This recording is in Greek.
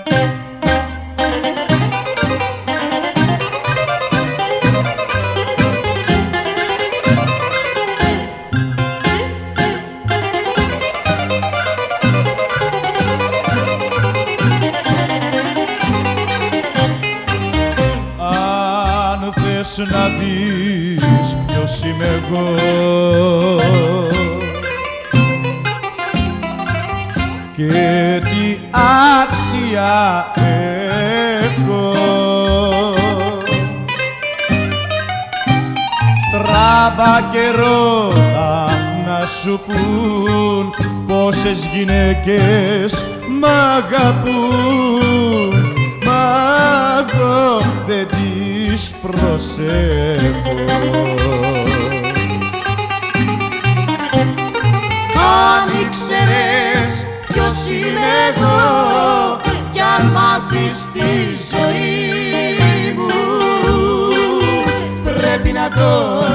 Να δεις ποιος είμαι εγώ και τι άξια έχω, τράβα και ρώτα να σου πουν πόσες γυναίκες μ' αγαπούν, μα εγώ δεν τις προσέχω. Αν ήξερες ποιος είμαι εγώ κι αν μάθεις τη ζωή μου, πρέπει να το